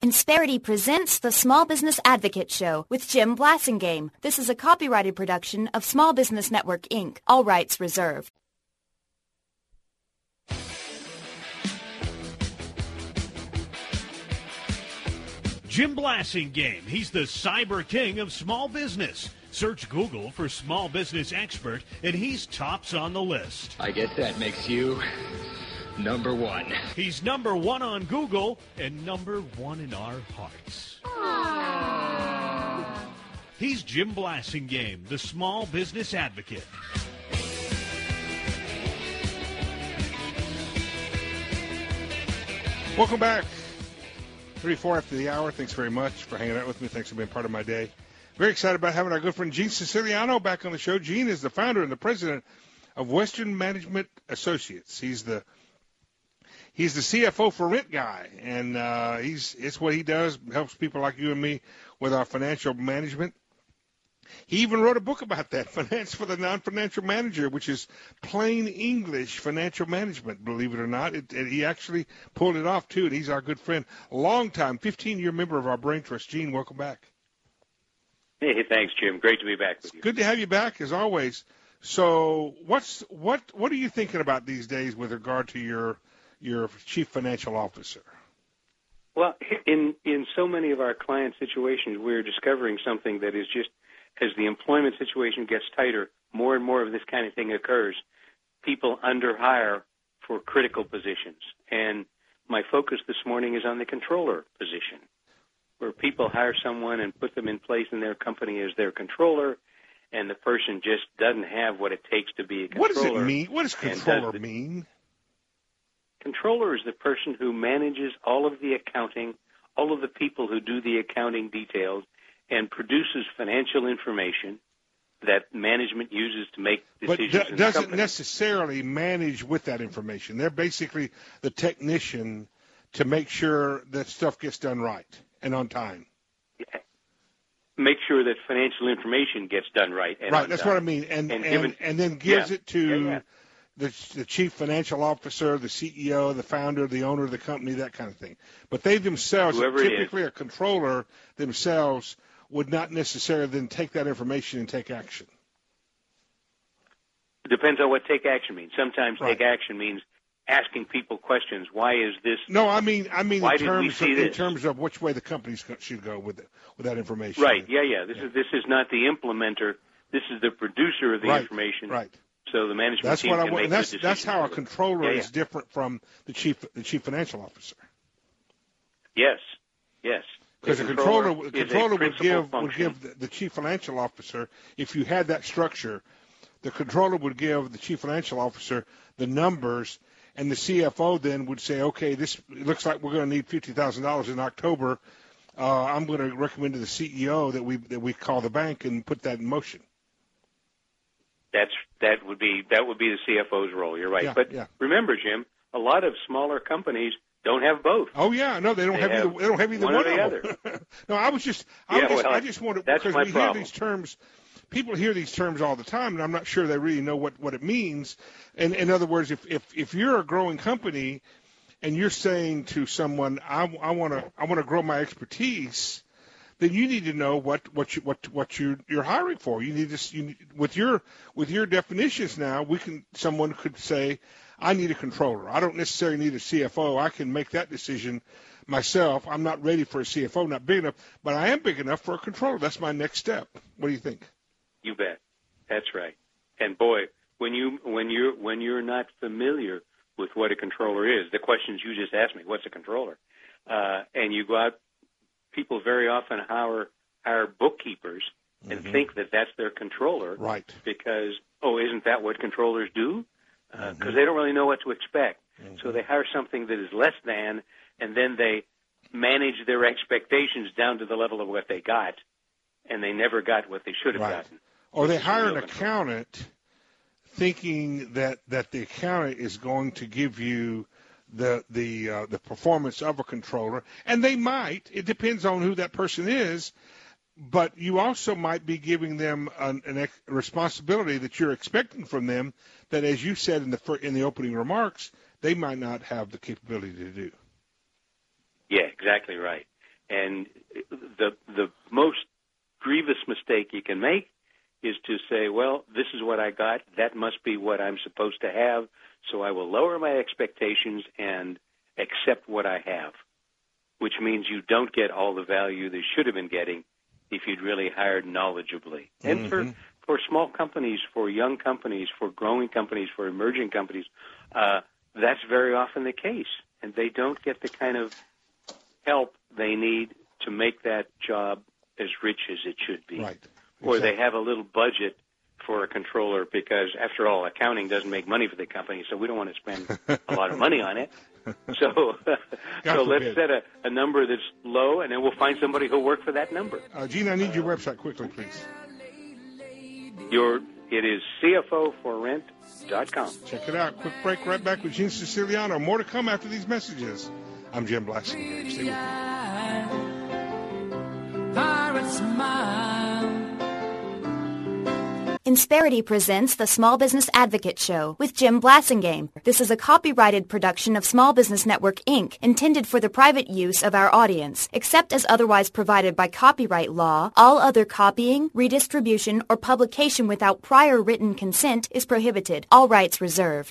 Insperity presents the Small Business Advocate Show with Jim Blasingame. This is a copyrighted production of Small Business Network, Inc., all rights reserved. Jim Blasingame, he's the cyber king of small business. Search Google for small business expert, and he's tops on the list. I guess that makes you number one. He's number one on Google and number one in our hearts. Aww. He's Jim Blasingame, the small business advocate. Welcome back. 34 after the hour. Thanks very much for hanging out with me. Thanks for being part of my day. Very excited about having our good friend Gene Siciliano back on the show. Gene is the founder and the president of Western Management Associates. He's the CFO for Rent Guy, and it's what he does, helps people like you and me with our financial management. He even wrote a book about that, Finance for the Non-Financial Manager, which is plain English financial management, believe it or not. He actually pulled it off, too, and he's our good friend, long-time, 15-year member of our Brain Trust. Gene, welcome back. Hey, thanks, Jim. Great to be back with you. Good to have you back, as always. So what are you thinking about these days with regard to your chief financial officer? Well, in so many of our client situations, we're discovering something that is just, as the employment situation gets tighter, more and more of this kind of thing occurs. People underhire for critical positions. And my focus this morning is on the controller position, where people hire someone and put them in place in their company as their controller, and the person just doesn't have what it takes to be a controller. What does it mean? What does controller mean? Controller is the person who manages all of the accounting, all of the people who do the accounting details, and produces financial information that management uses to make decisions. But doesn't necessarily manage with that information. They're basically the technician to make sure that stuff gets done right and on time. Yeah. Make sure that financial information gets done right. And right, on that's time. what I mean. And then gives it to the chief financial officer, the CEO, the founder, the owner of the company, that kind of thing. But they themselves, typically a controller themselves, would not necessarily then take that information and take action. It depends on what take action means. Sometimes take action means asking people questions. Why is this? No, I mean in terms of which way the company should go with that information. Right. Yeah. This is not the implementer. This is the producer of the information. Right. So the management team can make the decision. That's how a controller is different from the chief financial officer. Yes. Because the controller would give the chief financial officer, if you had that structure, the controller would give the chief financial officer the numbers, and the CFO then would say, okay, this looks like we're going to need $50,000 in October. I'm going to recommend to the CEO that we call the bank and put that in motion. That would be the CFO's role. You're right. Remember, Jim, a lot of smaller companies don't have both. Oh yeah, no, they don't have either one or the of them. other. No, I just wanted, because we hear these terms. People hear these terms all the time, and I'm not sure they really know what it means. And in other words, if you're a growing company and you're saying to someone, I want to grow my expertise, then you need to know what you're hiring for. You need to with your definitions now. Someone could say, I need a controller. I don't necessarily need a CFO. I can make that decision myself. I'm not ready for a CFO, not big enough, but I am big enough for a controller. That's my next step. What do you think? You bet. That's right. And boy, when you're not familiar with what a controller is, the questions you just asked me, what's a controller? And you go out, people very often hire bookkeepers and think that that's their controller. Right. Because, isn't that what controllers do? Because they don't really know what to expect. So they hire something that is less than, and then they manage their expectations down to the level of what they got, and they never got what they should have gotten. Or they hire an accountant thinking that the accountant is going to give you the performance of a controller, and they might. It depends on who that person is. But you also might be giving them a responsibility that you're expecting from them that, as you said in the opening remarks, they might not have the capability to do. Yeah, exactly right. And the most grievous mistake you can make is to say, well, this is what I got. That must be what I'm supposed to have. So I will lower my expectations and accept what I have, which means you don't get all the value they should have been getting if you'd really hired knowledgeably. And for small companies, for young companies, for growing companies, for emerging companies, that's very often the case. And they don't get the kind of help they need to make that job as rich as it should be. Right. Or they have a little budget for a controller because, after all, accounting doesn't make money for the company, so we don't want to spend a lot of money on it. So let's set a number that's low, and then we'll find somebody who'll work for that number. Gene, I need your website quickly, please. It is CFOforrent.com. Check it out. Quick break, right back with Gene Siciliano. More to come after these messages. I'm Jim Blasingame. Stay with me. Pirate smile. Insperity presents the Small Business Advocate Show with Jim Blasingame. This is a copyrighted production of Small Business Network, Inc., intended for the private use of our audience. Except as otherwise provided by copyright law, all other copying, redistribution, or publication without prior written consent is prohibited. All rights reserved.